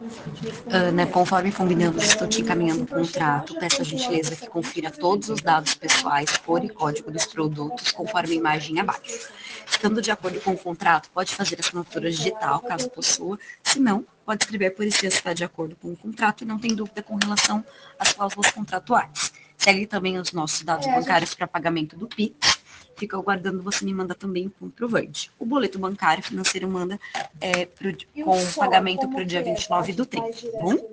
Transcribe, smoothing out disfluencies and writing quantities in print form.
Ana, conforme combinamos, estou te encaminhando o contrato. Peço a gentileza que confira todos os dados pessoais, cor e código dos produtos, conforme a imagem abaixo. Estando de acordo com o contrato, pode fazer a assinatura digital, caso possua. Se não, pode escrever por escrito se está de acordo com o contrato e não tem dúvida com relação às cláusulas contratuais. Segue também os nossos dados bancários para pagamento do PIX. Fica aguardando, você me manda também o comprovante. O boleto bancário financeiro manda com pagamento para o dia 29 do 30, tá bom?